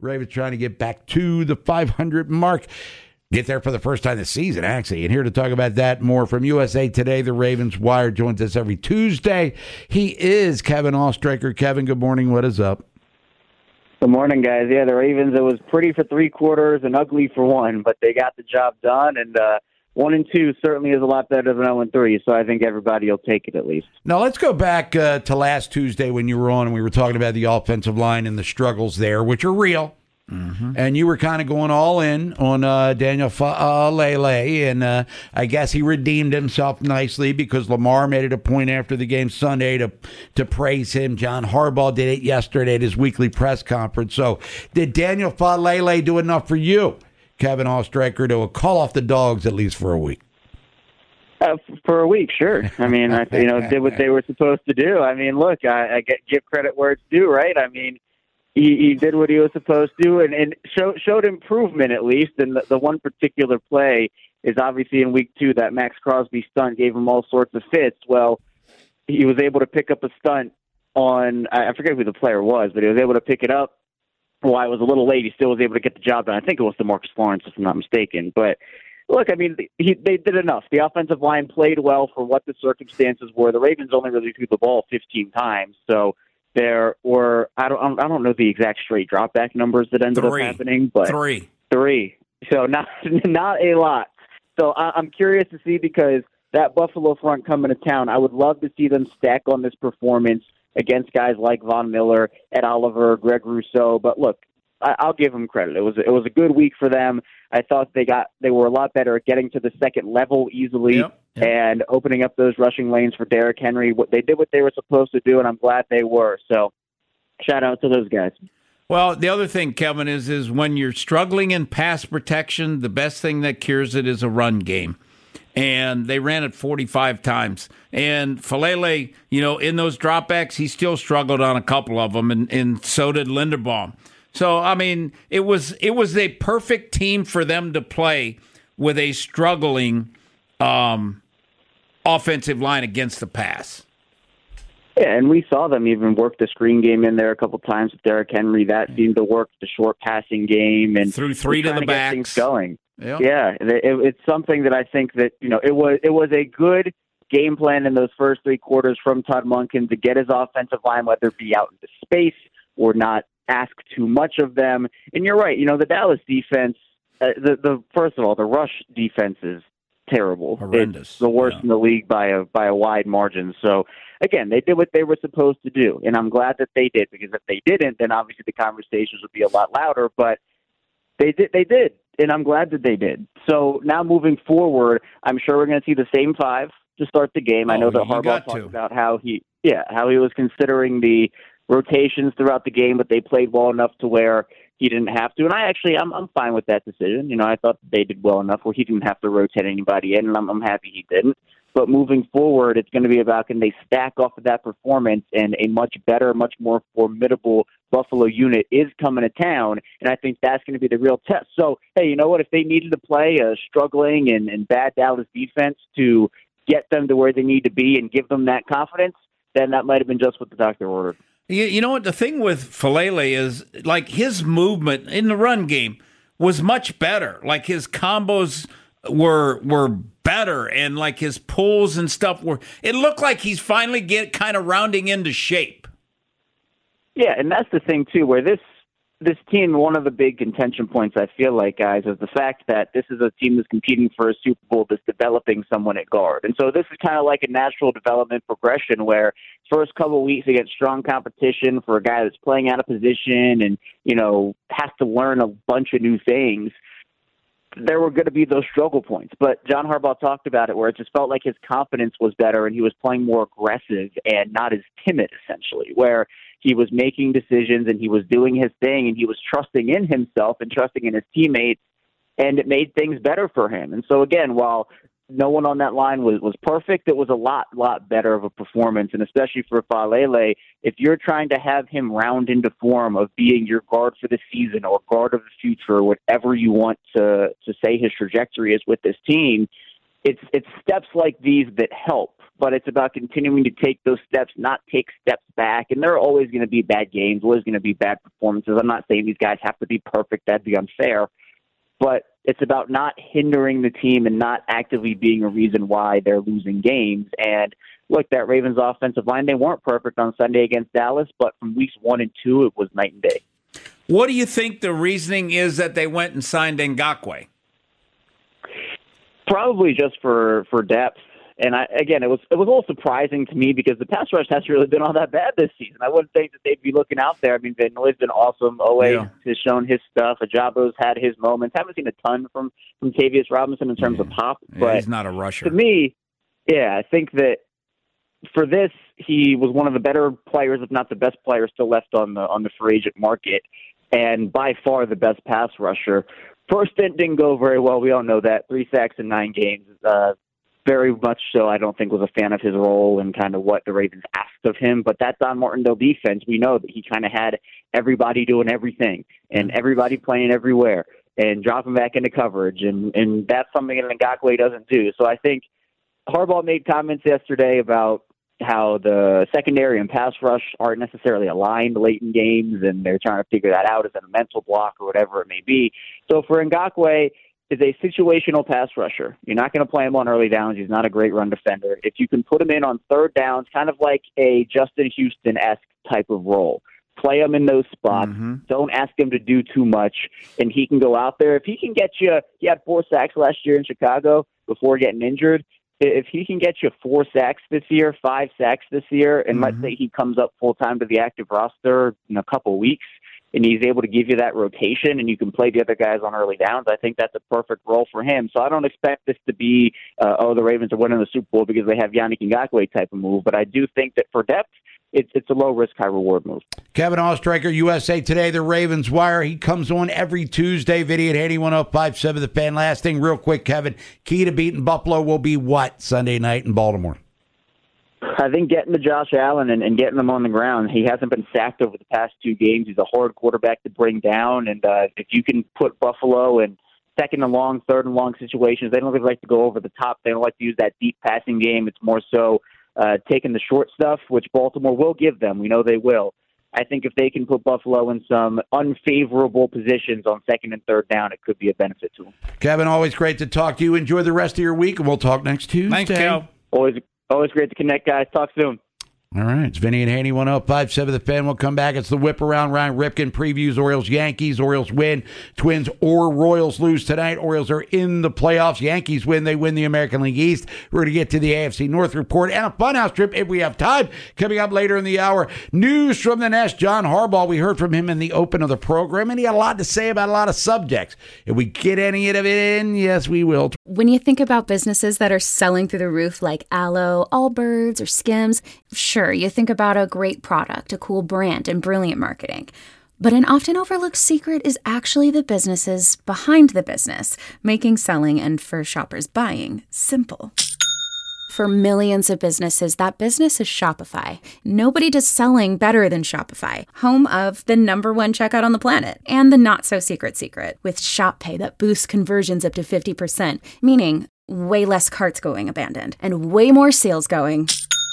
Ravens trying to get back to the 500 mark. Get there for the first time this season, actually. And here to talk about that more from USA Today, the Ravens Wire joins us every Tuesday. He is Kevin Oestreicher. Kevin, good morning. What is up? Good morning, guys. Yeah, the Ravens, it was pretty for 3 quarters and ugly for 1, but they got the job done, and 1-2 certainly is a lot better than 0-3, so I think everybody will take it at least. Now, let's go back to last Tuesday when you were on and we were talking about the offensive line and the struggles there, which are real. Mm-hmm. And you were kind of going all in on Daniel Faalele, and I guess he redeemed himself nicely because Lamar made it a point after the game Sunday to praise him. John Harbaugh did it yesterday at his weekly press conference. So did Daniel Faalele do enough for you, Kevin Oestreicher, to call off the dogs at least for a week? For a week, sure. I mean, did what they were supposed to do. I mean, look, I give credit where it's due, right? I mean, He did what he was supposed to and showed improvement at least. And the one particular play is obviously in week 2, that Max Crosby stunt gave him all sorts of fits. Well, he was able to pick up a stunt on, I forget who the player was, but he was able to pick it up. While it was a little late, he still was able to get the job done. I think it was DeMarcus Lawrence, if I'm not mistaken. But look, I mean, they did enough. The offensive line played well for what the circumstances were. The Ravens only really threw the ball 15 times, so there were, I don't know the exact straight drop back numbers that ended up happening, but three. So not a lot. So I'm curious to see, because that Buffalo front coming to town, I would love to see them stack on this performance against guys like Von Miller, Ed Oliver, Greg Rousseau. But look, I'll give them credit. It was a good week for them. I thought they were a lot better at getting to the second level easily. Yep. And opening up those rushing lanes for Derrick Henry. They did what they were supposed to do, and I'm glad they were. So shout out to those guys. Well, the other thing, Kevin, is when you're struggling in pass protection, the best thing that cures it is a run game. And they ran it 45 times. And Faalele, in those dropbacks, he still struggled on a couple of them, and so did Linderbaum. So, I mean, it was a perfect team for them to play with a struggling offensive line against the pass. Yeah, and we saw them even work the screen game in there a couple times with Derrick Henry. That seemed to work the short passing game and threw 3 to the backs. Things going. Yep. Yeah, it's something that I think that it was a good game plan in those first 3 quarters from Todd Monken to get his offensive line, whether it be out into space or not ask too much of them. And you're right, the Dallas defense. First of all, the rush defense is terrible. Horrendous. It's the worst in the league by a wide margin. So again, they did what they were supposed to do, and I'm glad that they did, because if they didn't, then obviously the conversations would be a lot louder. But they did, and I'm glad that they did. So now moving forward, I'm sure we're going to see the same 5 to start the game. I know that Harbaugh talked about how he was considering the rotations throughout the game, but they played well enough to where he didn't have to. And I'm fine with that decision. I thought they did well enough where he didn't have to rotate anybody in, and I'm happy he didn't. But moving forward, it's going to be about, can they stack off of that performance, and a much better, much more formidable Buffalo unit is coming to town, and I think that's going to be the real test. So, hey, you know what? If they needed to play a struggling and bad Dallas defense to get them to where they need to be and give them that confidence, then that might have been just what the doctor ordered. You know what? The thing with Faalele is, like, his movement in the run game was much better. Like, his combos were better, and like his pulls and stuff it looked like he's finally kind of rounding into shape. Yeah, and that's the thing too, where this team, one of the big contention points, I feel like, guys, is the fact that this is a team that's competing for a Super Bowl that's developing someone at guard. And so this is kind of like a natural development progression where first couple of weeks against strong competition for a guy that's playing out of position and, has to learn a bunch of new things. There were going to be those struggle points. But John Harbaugh talked about it, where it just felt like his confidence was better and he was playing more aggressive and not as timid, essentially, where he was making decisions and he was doing his thing and he was trusting in himself and trusting in his teammates, and it made things better for him. And so, again, while no one on that line was perfect, it was a lot better of a performance. And especially for Faalele, if you're trying to have him round into form of being your guard for the season or guard of the future, or whatever you want to say his trajectory is with this team, it's steps like these that help, but it's about continuing to take those steps, not take steps back. And there are always going to be bad games, always going to be bad performances. I'm not saying these guys have to be perfect. That'd be unfair. But it's about not hindering the team and not actively being a reason why they're losing games. And look, that Ravens offensive line, they weren't perfect on Sunday against Dallas, but from weeks 1 and 2, it was night and day. What do you think the reasoning is that they went and signed Ngakoue? Probably just for depth. And it was a little surprising to me because the pass rush hasn't really been all that bad this season. I wouldn't think that they'd be looking out there. I mean, Van Noy's been awesome. Owe has shown his stuff. Ajabo's had his moments. Haven't seen a ton from Tavius Robinson in terms of pop. But he's not a rusher. To me, I think that for this, he was one of the better players, if not the best player still left on the free agent market, and by far the best pass rusher. First stint didn't go very well. We all know that. 3 sacks in 9 games. Very much so, I don't think, was a fan of his role and kind of what the Ravens asked of him. But that Don Martindale defense, we know that he kind of had everybody doing everything and everybody playing everywhere and dropping back into coverage. And that's something that Ngakoue doesn't do. So I think Harbaugh made comments yesterday about how the secondary and pass rush aren't necessarily aligned late in games, and they're trying to figure that out. Is it a mental block or whatever it may be? So for Ngakoue, is a situational pass rusher. You're not going to play him on early downs. He's not a great run defender. If you can put him in on third downs, kind of like a Justin Houston-esque type of role, play him in those spots. Don't ask him to do too much, and he can go out there. If he can get you, he had 4 sacks last year in Chicago before getting injured. If he can get you 4 sacks this year, 5 sacks this year, and let's say he comes up full-time to the active roster in a couple weeks, and he's able to give you that rotation and you can play the other guys on early downs, I think that's a perfect role for him. So I don't expect this to be, the Ravens are winning the Super Bowl because they have Yannick Ngakoue type of move. But I do think that for depth, it's a low-risk, high-reward move. Kevin Ostreicher, USA Today, the Ravens Wire. He comes on every Tuesday. Vinny at 81.57 The Fan. Last thing, real quick, Kevin. Key to beating Buffalo will be what Sunday night in Baltimore? I think getting to Josh Allen and getting him on the ground. He hasn't been sacked over the past 2 games. He's a hard quarterback to bring down. And if you can put Buffalo in second and long, third and long situations, they don't really like to go over the top. They don't like to use that deep passing game. It's more so taking the short stuff, which Baltimore will give them. We know they will. I think if they can put Buffalo in some unfavorable positions on second and third down, it could be a benefit to them. Kevin, always great to talk to you. Enjoy the rest of your week, and we'll talk next Tuesday. Thanks, Kel. Always great to connect, guys. Talk soon. All right. It's Vinny and Haney, 105.7 The Fan. We'll come back. It's the Whip Around. Ryan Ripken previews Orioles-Yankees. Orioles win. Twins or Royals lose tonight. Orioles are in the playoffs. Yankees win. They win the American League East. We're going to get to the AFC North report and a funhouse trip if we have time. Coming up later in the hour, news from the Nest. John Harbaugh. We heard from him in the open of the program, and he had a lot to say about a lot of subjects. If we get any of it in, yes, we will. When you think about businesses that are selling through the roof like Aloe, Allbirds, or Skims, sure, you think about a great product, a cool brand, and brilliant marketing. But an often overlooked secret is actually the businesses behind the business, making selling and for shoppers buying simple. For millions of businesses, that business is Shopify. Nobody does selling better than Shopify, home of the #1 checkout on the planet, and the not-so-secret secret, with Shop Pay that boosts conversions up to 50%, meaning way less carts going abandoned, and way more sales going.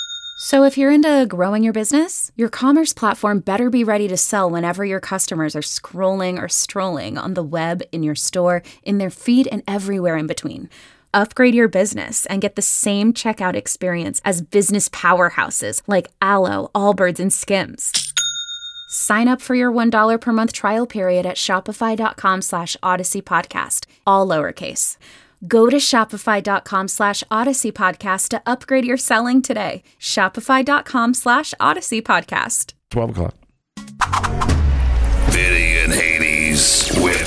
So if you're into growing your business, your commerce platform better be ready to sell whenever your customers are scrolling or strolling on the web, in your store, in their feed, and everywhere in between. Upgrade your business and get the same checkout experience as business powerhouses like Aloe, Allbirds, and Skims. Sign up for your $1 per month trial period at shopify.com/Odyssey Podcast, all lowercase. Go to shopify.com/Odyssey Podcast to upgrade your selling today. Shopify.com/Odyssey Podcast. 12 o'clock. Vinny and Haney's Whip.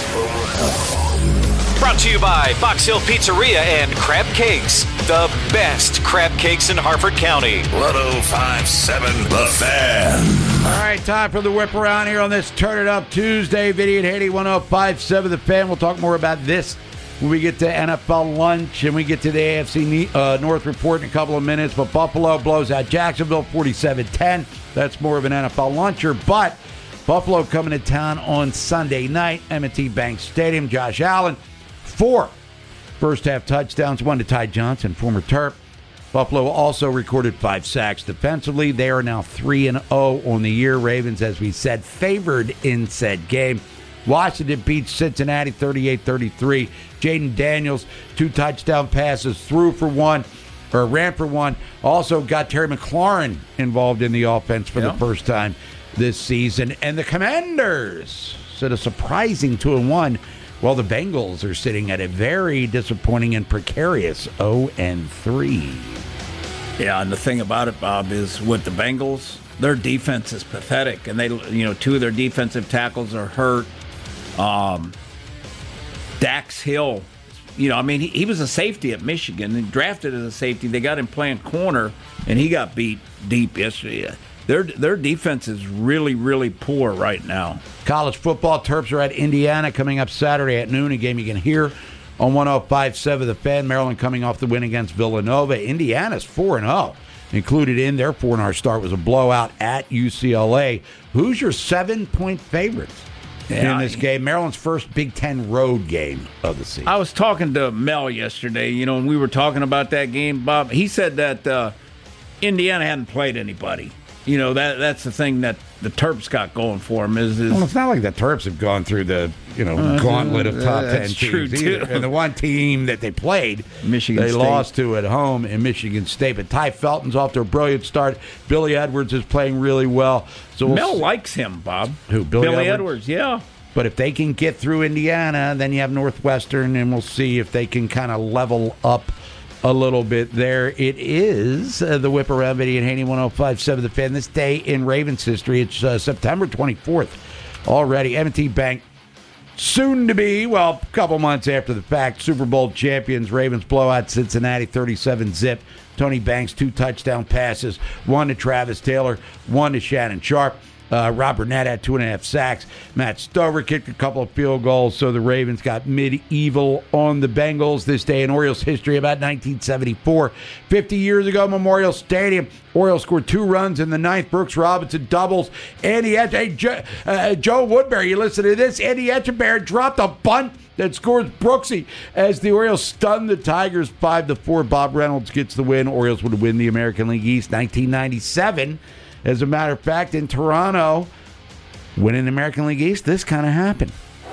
Brought to you by Box Hill Pizzeria and Crab Cakes. The best crab cakes in Harford County. 105.7 The Fan. All right, time for the Whip Around here on this Turn It Up Tuesday. Vinny and Haney, 105.7 The Fan. We'll talk more about this when we get to NFL lunch and we get to the AFC North report in a couple of minutes. But Buffalo blows out Jacksonville 47-10. That's more of an NFL luncher. But Buffalo coming to town on Sunday night, M&T Bank Stadium. Josh Allen, 4 First half touchdowns, one to Ty Johnson, former Terp. Buffalo also recorded 5 sacks defensively. They are now 3-0 on the year. Ravens, as we said, favored in said game. Washington beats Cincinnati 38-33. Jaden Daniels, 2 touchdown passes, ran for one. Also got Terry McLaurin involved in the offense for the first time this season. And the Commanders sit a surprising 2-1, while the Bengals are sitting at a very disappointing and precarious 0-3. Yeah, and the thing about it, Bob, is with the Bengals, their defense is pathetic, and they, 2 of their defensive tackles are hurt. Dax Hill, he was a safety at Michigan and drafted as a safety. They got him playing corner, and he got beat deep yesterday. Their defense is really, really poor right now. College football, Terps are at Indiana coming up Saturday at noon, a game you can hear on 105.7 The Fan. Maryland coming off the win against Villanova. Indiana's 4-0. Included in their 4-0 start was a blowout at UCLA. Who's your 7-point favorites in this game? Maryland's first Big Ten road game of the season. I was talking to Mel yesterday, and we were talking about that game, Bob. He said that Indiana hadn't played anybody. That's the thing that the Terps got going for them. Well, it's not like the Terps have gone through the gauntlet of top 10 teams either. And the one team that they played, Michigan they State. lost to at home in Michigan State. But Ty Felton's off to a brilliant start. Billy Edwards is playing really well. So Mel likes him, Bob. Who? Billy Edwards, yeah. But if they can get through Indiana, then you have Northwestern, and we'll see if they can kind of level up a little bit there. It is the Whip Around Vinny and Haney 105.7 The Fan. This day in Ravens history, it's September 24th already. M&T Bank, soon to be, a couple months after the fact, Super Bowl champions. Ravens blow out Cincinnati 37-zip. Tony Banks, 2 touchdown passes, 1 to Travis Taylor, 1 to Shannon Sharp. Rob Burnett had 2.5 sacks. Matt Stover kicked a couple of field goals, so the Ravens got medieval on the Bengals. This day in Orioles history, about 1974. 50 years ago, Memorial Stadium, Orioles scored 2 runs in the 9th. Brooks Robinson doubles. Joe Woodbury, you listen to this. Andy Etchebarren dropped a bunt that scores Brooksy as the Orioles stun the Tigers 5-4. Bob Reynolds gets the win. Orioles would win the American League East 1997. As a matter of fact, in Toronto, winning the American League East, this kind of happened.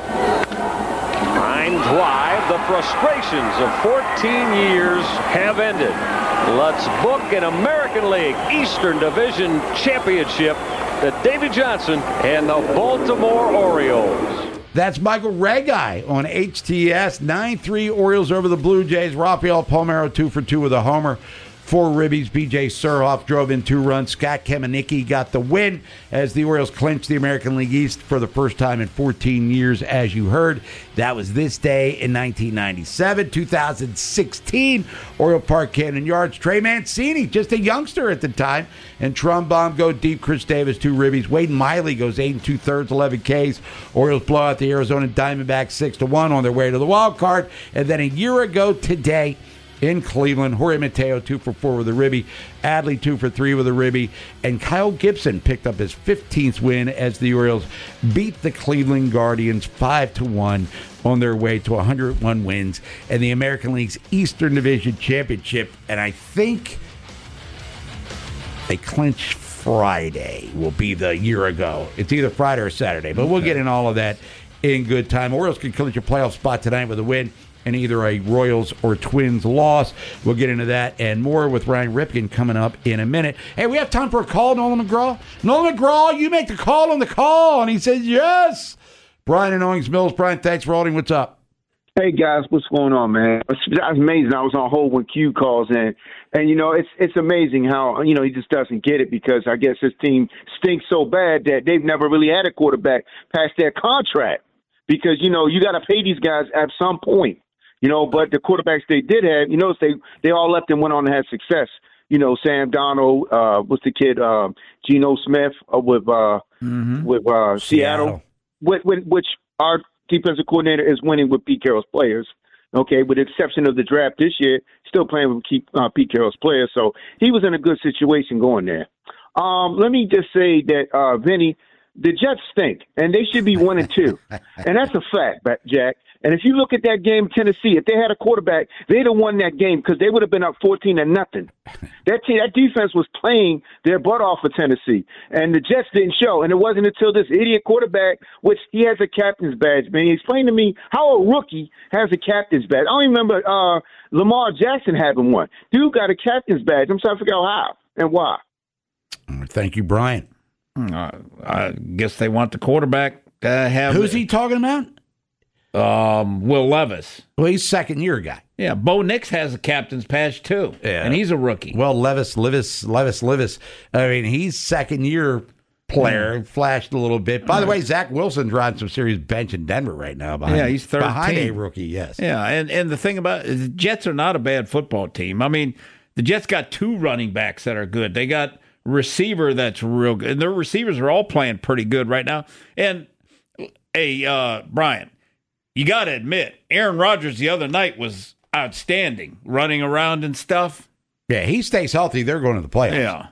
Line drive. The frustrations of 14 years have ended. Let's book an American League Eastern Division Championship to Davey Johnson and the Baltimore Orioles. That's Michael Regai on HTS. 9-3 Orioles over the Blue Jays. Rafael Palmeiro 2 for 2 with a homer. 4 ribbies. B.J. Surhoff drove in 2 runs. Scott Kamenicki got the win as the Orioles clinched the American League East for the first time in 14 years, as you heard. That was this day in 1997. 2016, Oriole Park, Camden Yards. Trey Mancini, just a youngster at the time, and Trumbaum go deep. Chris Davis, 2 ribbies. Wade Miley goes 8 2/3, 11 Ks. Orioles blow out the Arizona Diamondbacks 6-1 on their way to the wild card. And then a year ago today, in Cleveland, Jorge Mateo 2 for 4 with a ribby, Adley 2 for 3 with a ribby, and Kyle Gibson picked up his 15th win as the Orioles beat the Cleveland Guardians 5-1 on their way to 101 wins and the American League's Eastern Division Championship. And I think they clinch Friday will be the year ago. It's either Friday or Saturday, but we'll get in all of that in good time. Orioles can clinch a playoff spot tonight with a win and either a Royals or Twins loss. We'll get into that and more with Ryan Ripken coming up in a minute. Hey, we have time for a call, Nolan McGraw. Nolan McGraw, you make the call on the call. And he says, yes. Brian in Owings Mills. Brian, thanks for holding. What's up? Hey, guys, what's going on, man? That's amazing. I was on hold when Q calls in. And, it's amazing how, he just doesn't get it because I guess his team stinks so bad that they've never really had a quarterback past their contract. Because, you got to pay these guys at some point. But the quarterbacks they did have, they all left and went on to have success. Sam Darnold, what's the kid, Geno Smith with Seattle, which our defensive coordinator is winning with Pete Carroll's players. Okay, with the exception of the draft this year, still playing with Pete Carroll's players. So he was in a good situation going there. Let me just say that, Vinny, the Jets stink, and they should be 1-2. And that's a fact, Jack. And if you look at that game, Tennessee, if they had a quarterback, they'd have won that game because they would have been up 14-0. That defense was playing their butt off for Tennessee, and the Jets didn't show. And it wasn't until this idiot quarterback, which he has a captain's badge, man. He explained to me how a rookie has a captain's badge. I don't even remember Lamar Jackson having one. Dude got a captain's badge. I'm trying to figure out how and why. Thank you, Brian. I guess they want the quarterback to have. Who's he talking about? Will Levis. Well, he's second-year guy. Yeah, Bo Nix has a captain's patch, too, and he's a rookie. Well, Levis. I mean, he's second-year player, flashed a little bit. By the way, Zach Wilson's riding some serious bench in Denver right now. He's 13. Behind a rookie, yes. Yeah, and the thing about it, the Jets are not a bad football team. I mean, the Jets got 2 running backs that are good. They got receiver that's real good. And their receivers are all playing pretty good right now. And, hey, Brian, you got to admit, Aaron Rodgers the other night was outstanding, running around and stuff. Yeah, he stays healthy. They're going to the playoffs. Yeah.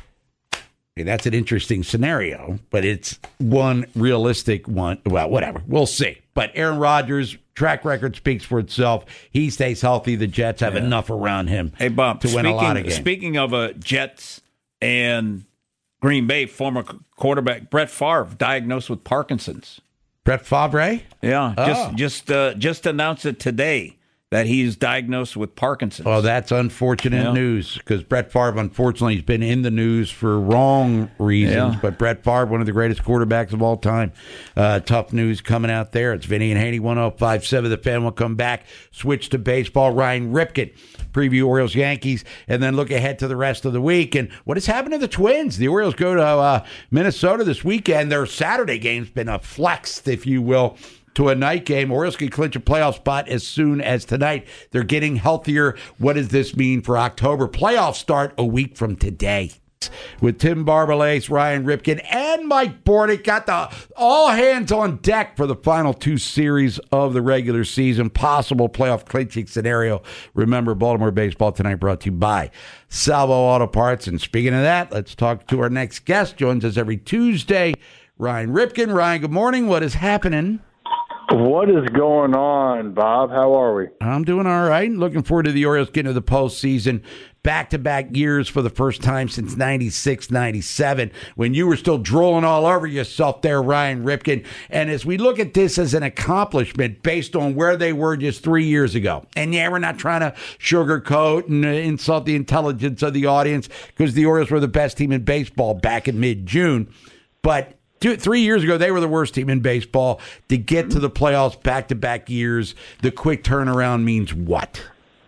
Okay, that's an interesting scenario, but it's one realistic one. Well, whatever. We'll see. But Aaron Rodgers' track record speaks for itself. He stays healthy. The Jets have enough around him to win a lot of games. Speaking of Jets and Green Bay, former quarterback Brett Favre diagnosed with Parkinson's. Brett Favre? Yeah, just announced it today that he's diagnosed with Parkinson's. Oh, that's unfortunate news because Brett Favre, unfortunately, has been in the news for wrong reasons. Yeah. But Brett Favre, one of the greatest quarterbacks of all time. Tough news coming out there. It's Vinny and Haney, 105.7. The Fan will come back. Switch to baseball. Ryan Ripken, preview Orioles Yankees, and then look ahead to the rest of the week. And what has happened to the Twins? The Orioles go to Minnesota this weekend. Their Saturday game's been flexed, if you will, to a night game. Orioles can clinch a playoff spot as soon as tonight. They're getting healthier. What does this mean for October? Playoffs start a week from today. With Tim Barbalace, Ryan Ripken, and Mike Bordick, got the all hands on deck for the final 2 series of the regular season. Possible playoff clinching scenario. Remember, Baltimore baseball tonight brought to you by Salvo Auto Parts. And speaking of that, let's talk to our next guest. Joins us every Tuesday, Ryan Ripken. Ryan, good morning. What is happening? What is going on, Bob? How are we? I'm doing all right. Looking forward to the Orioles getting to the postseason. Back-to-back years for the first time since 96, 97, when you were still drooling all over yourself there, Ryan Ripken. And as we look at this as an accomplishment based on where they were just 3 years ago, and yeah, we're not trying to sugarcoat and insult the intelligence of the audience because the Orioles were the best team in baseball back in mid-June, but 3 years ago, they were the worst team in baseball. To get to the playoffs back-to-back years, the quick turnaround means what?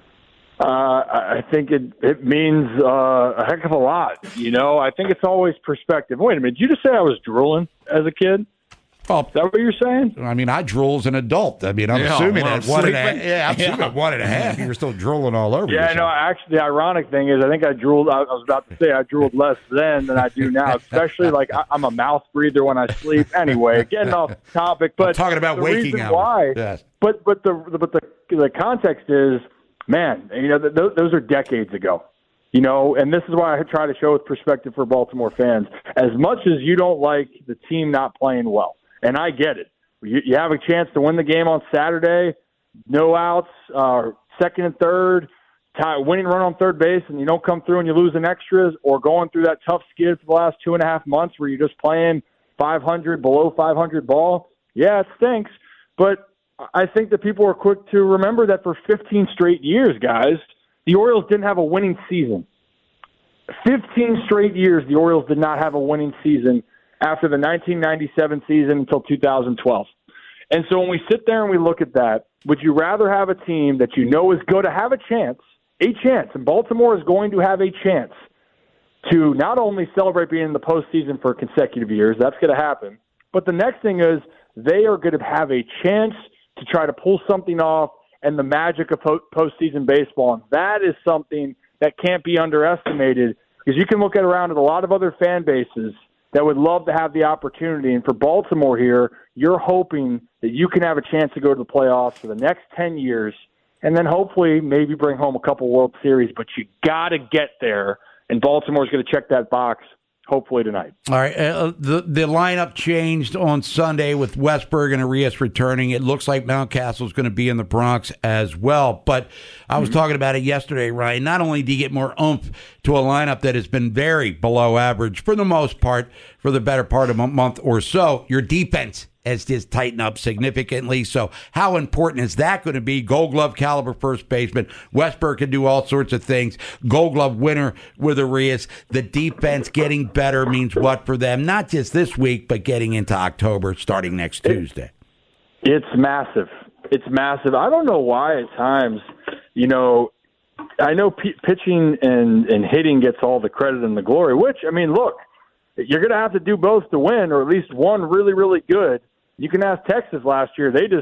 I think it means a heck of a lot. You know, I think it's always perspective. Wait a minute, did you just say I was drooling as a kid? Well, is that what you're saying? I mean, I drool as an adult. I mean, I'm assuming at 1.5. Yeah, I'm assuming at 1.5. You were still drooling all over. Yeah, no. Actually, the ironic thing is, I think I drooled. I was about to say I drooled less then than I do now. Especially like I'm a mouth breather when I sleep. Anyway, getting off topic, but I'm talking about the waking reason hours. Why? Yes. But the context is, man. You know, those are decades ago. You know, and this is why I try to show with perspective for Baltimore fans. As much as you don't like the team not playing well, and I get it. You have a chance to win the game on Saturday, no outs, second and third, winning run on third base, and you don't come through and you lose in extras, or going through that tough skid for the last 2.5 months where you're just playing 500, below 500 ball. Yeah, it stinks. But I think that people are quick to remember that for 15 straight years, guys, the Orioles didn't have a winning season. 15 straight years, the Orioles did not have a winning season after the 1997 season until 2012. And so when we sit there and we look at that, would you rather have a team that you know is going to have a chance, and Baltimore is going to have a chance to not only celebrate being in the postseason for consecutive years, that's going to happen, but the next thing is they are going to have a chance to try to pull something off and the magic of postseason baseball. And that is something that can't be underestimated, because you can look around at a lot of other fan bases that would love to have the opportunity. And for Baltimore here, you're hoping that you can have a chance to go to the playoffs for the next 10 years and then hopefully maybe bring home a couple World Series. But you got to get there, and Baltimore's going to check that box hopefully tonight. All right. The lineup changed on Sunday with Westberg and Arias returning. It looks like Mountcastle is going to be in the Bronx as well. But I was talking about it yesterday, Ryan. Not only do you get more oomph to a lineup that has been very below average for the most part for the better part of a month or so, your defense has just tightened up significantly. So how important is that going to be? Gold Glove caliber first baseman. Westberg can do all sorts of things. Gold Glove winner with Arias. The defense getting better means what for them? Not just this week, but getting into October, starting next Tuesday. It's massive. It's massive. I don't know why at times, I know pitching and hitting gets all the credit and the glory, which, look, you're going to have to do both to win, or at least one really, really good. You can ask Texas last year. They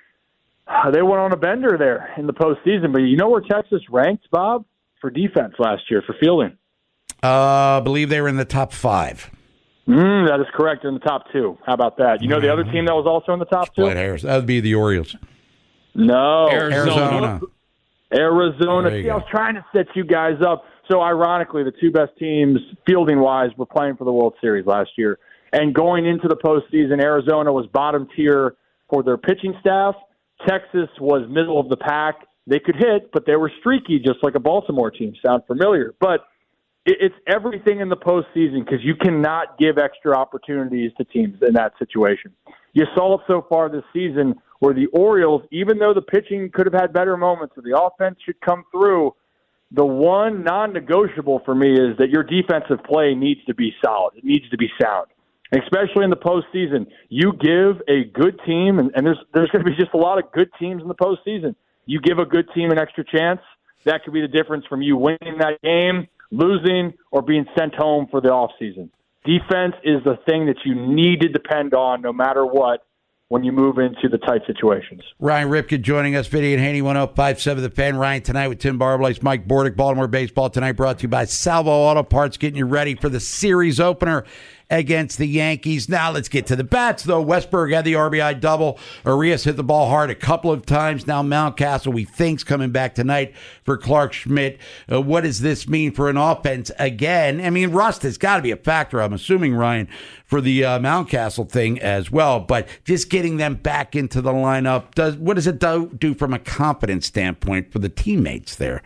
went on a bender there in the postseason. But you know where Texas ranked, Bob, for defense last year, for fielding? I believe they were in the top 5. That is correct. They're in the top 2. How about that? You know the other team that was also in the top 2? That would be the Orioles. No. Arizona. See, I was trying to set you guys up. So, ironically, the two best teams, fielding-wise, were playing for the World Series last year. And going into the postseason, Arizona was bottom tier for their pitching staff. Texas was middle of the pack. They could hit, but they were streaky, just like a Baltimore team. Sound familiar? But it's everything in the postseason because you cannot give extra opportunities to teams in that situation. You saw it so far this season where the Orioles, even though the pitching could have had better moments or the offense should come through, the one non-negotiable for me is that your defensive play needs to be solid. It needs to be sound. Especially in the postseason, you give a good team, and there's going to be just a lot of good teams in the postseason. You give a good team an extra chance, that could be the difference from you winning that game, losing, or being sent home for the offseason. Defense is the thing that you need to depend on no matter what when you move into the tight situations. Ryan Ripken joining us, Vinny and Haney, 105.7 The Fan. Ryan tonight with Tim Barblase, Mike Bordick, Baltimore Baseball Tonight, brought to you by Salvo Auto Parts, getting you ready for the series opener against the Yankees. Now let's get to the bats, though. Westberg had the RBI double. Arias hit the ball hard a couple of times. Now Mountcastle, we think's coming back tonight for Clark Schmidt. What does this mean for an offense again? Rust has got to be a factor, I'm assuming, Ryan, for the Mountcastle thing as well. But just getting them back into the lineup, what does it do from a confidence standpoint for the teammates there?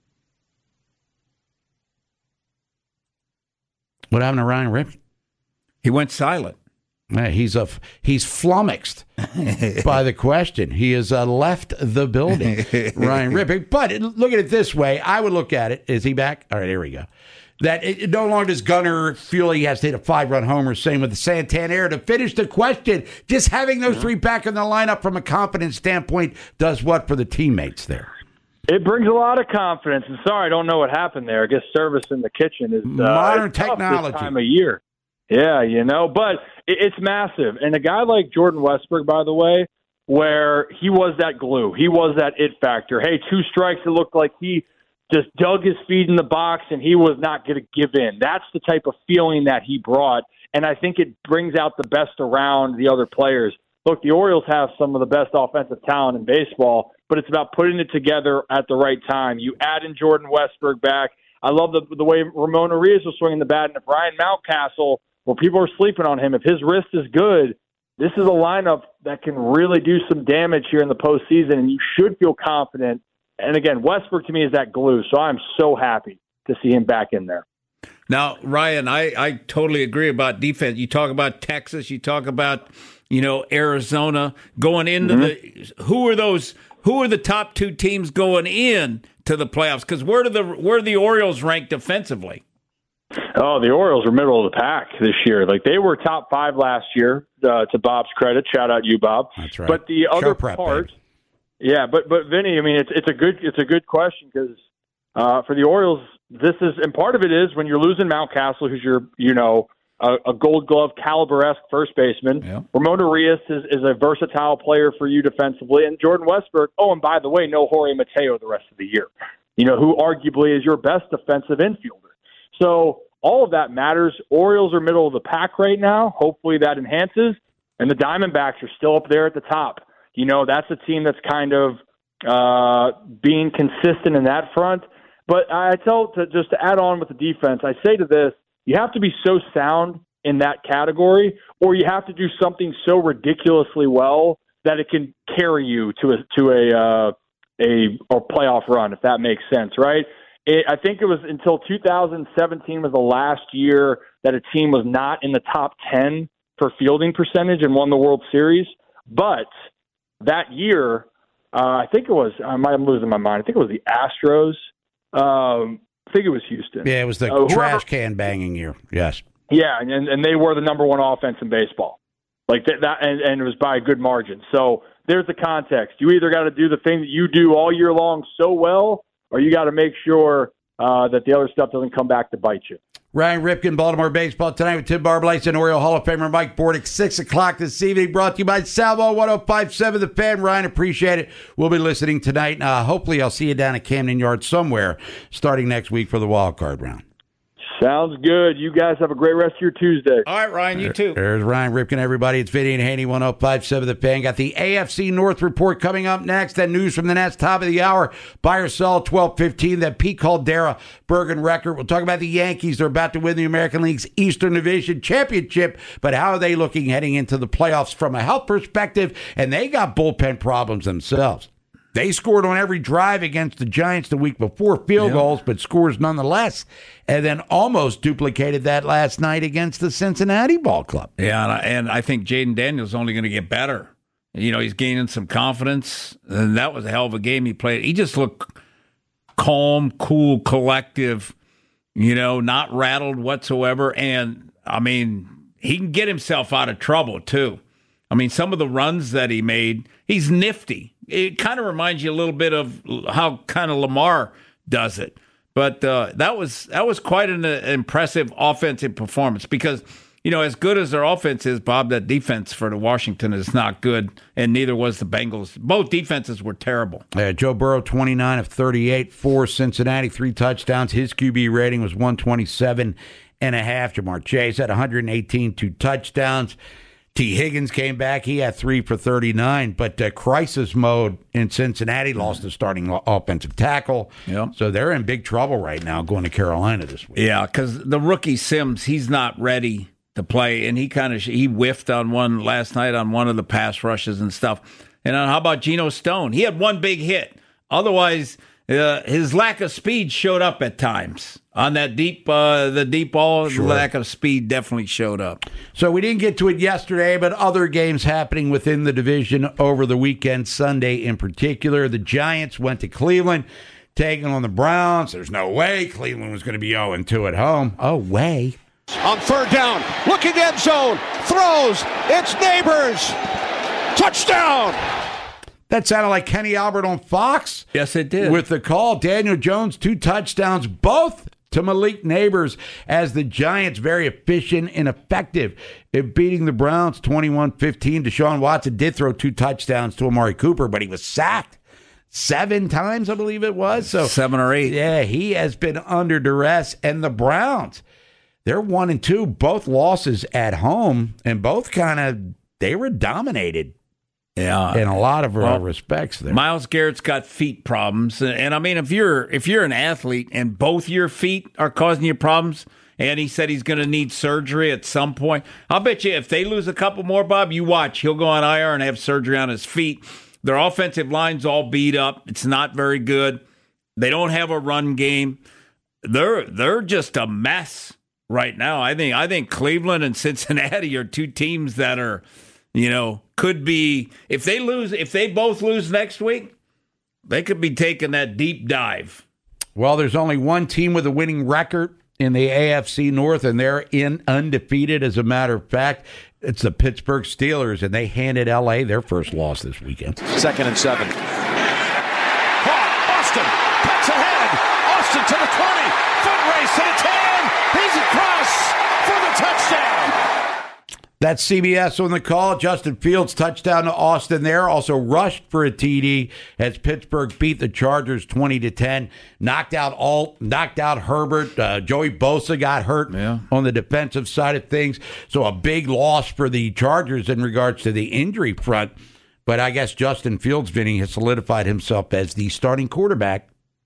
What happened to Ryan Ripken? He went silent. He's flummoxed by the question. He has left the building, Ryan Ripken. But look at it this way. I would look at it. Is he back? All right, here we go. That no longer does Gunnar feel he has to hit a 5-run homer. Same with the Santander. To finish the question, just having those three back in the lineup from a confidence standpoint does what for the teammates there? It brings a lot of confidence. And sorry, I don't know what happened there. I guess service in the kitchen is modern technology this time of year. Yeah, but it's massive. And a guy like Jordan Westberg, by the way, where he was that glue, he was that it factor. Hey, 2 strikes, it looked like he just dug his feet in the box and he was not going to give in. That's the type of feeling that he brought, and I think it brings out the best around the other players. Look, the Orioles have some of the best offensive talent in baseball, but it's about putting it together at the right time. You add in Jordan Westberg back. I love the way Ramon Arias was swinging the bat, and if Ryan Mountcastle, well, people are sleeping on him. If his wrist is good, this is a lineup that can really do some damage here in the postseason, and you should feel confident. And again, Westberg to me is that glue, so I'm so happy to see him back in there. Now, Ryan, I totally agree about defense. You talk about Texas, you talk about, Arizona going into the who are the top 2 teams going in to the playoffs? Because where do the Orioles rank defensively? Oh, the Orioles are middle of the pack this year. Like, they were top 5 last year, to Bob's credit. Shout out you, Bob. That's right. But the other part, yeah, but Vinny, it's a good question because for the Orioles, and part of it is when you're losing Mountcastle, who's your a Gold Glove caliber-esque first baseman. Yeah. Ramon Arias is a versatile player for you defensively, and Jordan Westberg. Oh, and by the way, no Jorge Mateo the rest of the year. Who arguably is your best defensive infielder. So all of that matters. Orioles are middle of the pack right now. Hopefully that enhances. And the Diamondbacks are still up there at the top. That's a team that's kind of being consistent in that front. But just to add on with the defense, I say to this, you have to be so sound in that category, or you have to do something so ridiculously well that it can carry you to a playoff run, if that makes sense, right? I think it was until 2017 was the last year that a team was not in the top 10 for fielding percentage and won the World Series. But that year, I think it was, I might be losing my mind, I think it was the Astros. I think it was Houston. Yeah, it was the trash can banging year. Yes. Yeah, and they were the number one offense in baseball. Like that, and it was by a good margin. So there's the context. You either got to do the thing that you do all year long so well, or you got to make sure that the other stuff doesn't come back to bite you. Ryan Ripken, Baltimore Baseball Tonight with Tim Barblase and Oriole Hall of Famer Mike Bordick, 6 o'clock this evening, brought to you by Salvo 105.7 The Fan. Ryan, appreciate it. We'll be listening tonight. Hopefully I'll see you down at Camden Yards somewhere starting next week for the wild card round. Sounds good. You guys have a great rest of your Tuesday. All right, Ryan, you too. There's Ryan Ripken, everybody. It's Vinny and Haney, 105.7 The Fan. Got the AFC North report coming up next. Then news from the Nets, top of the hour. Buy or sell, 12:15. Then Pete Caldera, Bergen record. We'll talk about the Yankees. They're about to win the American League's Eastern Division Championship. But how are they looking heading into the playoffs from a health perspective? And they got bullpen problems themselves. They scored on every drive against the Giants the week before, field goals, but scores nonetheless, and then almost duplicated that last night against the Cincinnati Ball Club. Yeah, and I think Jaden Daniels is only going to get better. You know, he's gaining some confidence, and that was a hell of a game he played. He just looked calm, cool, collective, you know, not rattled whatsoever, and, I mean, he can get himself out of trouble, too. I mean, some of the runs that he made, he's nifty. It kind of reminds you a little bit of how kind of Lamar does it. But that was quite an impressive offensive performance because, you know, as good as their offense is, Bob, that defense for the Washington is not good, and neither was the Bengals. Both defenses were terrible. Joe Burrow, 29 of 38 for Cincinnati, 3 touchdowns. His QB rating was 127.5. Jamar Chase had 118, 2 touchdowns. T. Higgins came back. He had 3 for 39, but crisis mode in Cincinnati, lost the starting offensive tackle. Yep. So they're in big trouble right now going to Carolina this week. Yeah, because the rookie Sims, he's not ready to play, and he whiffed on one last night on one of the pass rushes and stuff. And how about Geno Stone? He had one big hit. Otherwise, his lack of speed showed up at times. On that deep ball, sure. The lack of speed definitely showed up. So we didn't get to it yesterday, but other games happening within the division over the weekend, Sunday in particular. The Giants went to Cleveland, taking on the Browns. There's no way Cleveland was going to be 0-2 at home. Oh, way. On third down, looking end zone, throws, it's Neighbors. Touchdown! That sounded like Kenny Albert on Fox. Yes, it did. With the call, Daniel Jones, 2 touchdowns, both to Malik Neighbors, as the Giants very efficient and effective in beating the Browns 21-15. Deshaun Watson did throw 2 touchdowns to Amari Cooper, but he was sacked 7 times, I believe it was. So 7 or 8. Yeah, he has been under duress. And the Browns, they're 1-2, both losses at home, and both they were dominated. Yeah, in a lot of respects there. Myles Garrett's got feet problems, and I mean, if you're an athlete and both your feet are causing you problems, and he said he's going to need surgery at some point, I'll bet you if they lose a couple more, Bob, you watch, he'll go on IR and have surgery on his feet. Their offensive line's all beat up. It's not very good. They don't have a run game. They're just a mess right now. I think Cleveland and Cincinnati are 2 teams that are, you know, could be, if they both lose next week, they could be taking that deep dive. Well, there's only one team with a winning record in the AFC North, and they're undefeated, as a matter of fact. It's the Pittsburgh Steelers, and they handed L.A. their first loss this weekend. 2nd and 7. Austin cuts ahead. Austin to the 20. Foot race to the 10. He's across for the touchdown. That's CBS on the call. Justin Fields touchdown to Austin there. Also rushed for a TD as Pittsburgh beat the Chargers 20-10. Knocked out Herbert. Joey Bosa got hurt on the defensive side of things. So a big loss for the Chargers in regards to the injury front. But I guess Justin Fields, Vinny, has solidified himself as the starting quarterback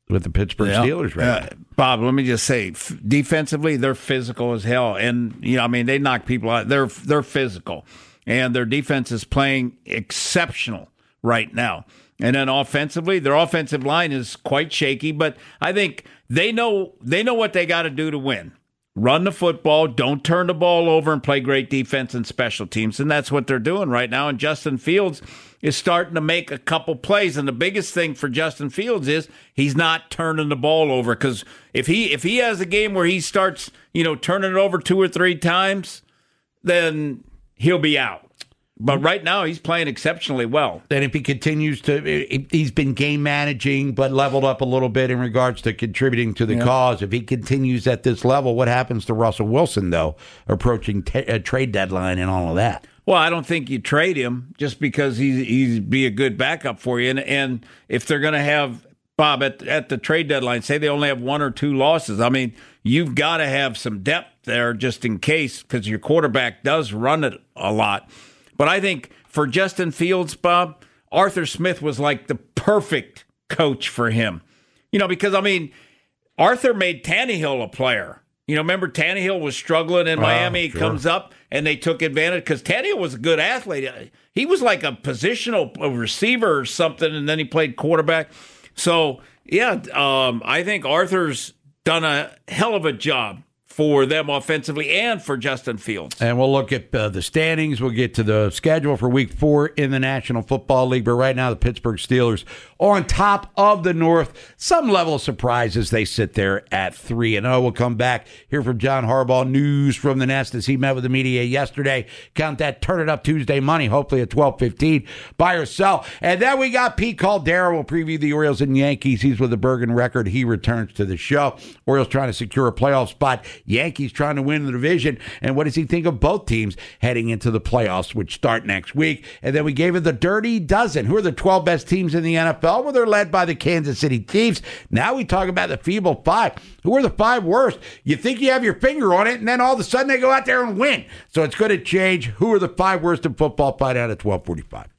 with the Pittsburgh Steelers right now. Bob, let me just say, defensively, they're physical as hell. And, they knock people out. They're physical. And their defense is playing exceptional right now. And then offensively, their offensive line is quite shaky. But I think they know what they got to do to win. Run the football, don't turn the ball over, and play great defense and special teams. And that's what they're doing right now. And Justin Fields is starting to make a couple plays. And the biggest thing for Justin Fields is he's not turning the ball over. Because if he has a game where he starts, turning it over 2 or 3 times, then he'll be out. But right now, he's playing exceptionally well. And if he continues he's been game managing, but leveled up a little bit in regards to contributing to the cause. If he continues at this level, what happens to Russell Wilson, though, approaching a trade deadline and all of that? Well, I don't think you trade him just because he'd be a good backup for you. And if they're going to have, Bob, at the trade deadline, say they only have 1 or 2 losses, you've got to have some depth there just in case, because your quarterback does run it a lot. But I think for Justin Fields, Bob, Arthur Smith was like the perfect coach for him. Because, Arthur made Tannehill a player. Remember Tannehill was struggling in Miami. He comes up, and they took advantage because Tannehill was a good athlete. He was like a positional receiver or something, and then he played quarterback. So, I think Arthur's done a hell of a job for them offensively and for Justin Fields. And we'll look at the standings. We'll get to the schedule for Week 4 in the National Football League. But right now, the Pittsburgh Steelers on top of the North. Some level of surprise as they sit there at 3-0. We'll come back, hear from John Harbaugh. News from the Nest as he met with the media yesterday. Count that Turn It Up Tuesday money, hopefully at 12:15. Buy or sell. And then we got Pete Caldera. We'll preview the Orioles and Yankees. He's with the Bergen record. He returns to the show. Orioles trying to secure a playoff spot. Yankees trying to win the division. And what does he think of both teams heading into the playoffs, which start next week? And then we gave it the Dirty Dozen. Who are the 12 best teams in the NFL? Well, they're led by the Kansas City Chiefs. Now we talk about the feeble 5. Who are the 5 worst? You think you have your finger on it, and then all of a sudden they go out there and win. So it's going to change. Who are the 5 worst in football? Find out at 12:45.